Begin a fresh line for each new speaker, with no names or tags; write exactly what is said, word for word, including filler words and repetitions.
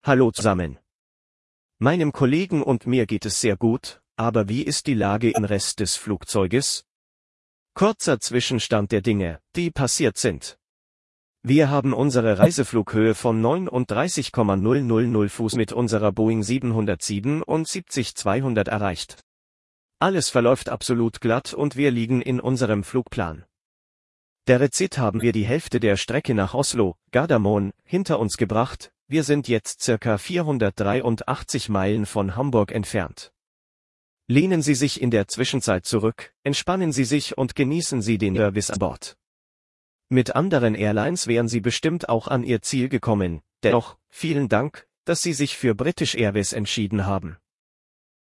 Hallo zusammen. Meinem Kollegen und mir geht es sehr gut, aber wie ist die Lage im Rest des Flugzeuges? Kurzer Zwischenstand der Dinge, die passiert sind. Wir haben unsere Reiseflughöhe von neununddreißig Komma null null null Fuß mit unserer Boeing siebenhundertsiebenundsiebzig zweihundert erreicht. Alles verläuft absolut glatt und wir liegen in unserem Flugplan. Derzeit haben wir die Hälfte der Strecke nach Oslo, Gardermoen, hinter uns gebracht. Wir sind jetzt circa vierhundertdreiundachtzig Meilen von Hamburg entfernt. Lehnen Sie sich in der Zwischenzeit zurück, entspannen Sie sich und genießen Sie den Service an Bord. Mit anderen Airlines wären Sie bestimmt auch an Ihr Ziel gekommen, dennoch, vielen Dank, dass Sie sich für British Airways entschieden haben.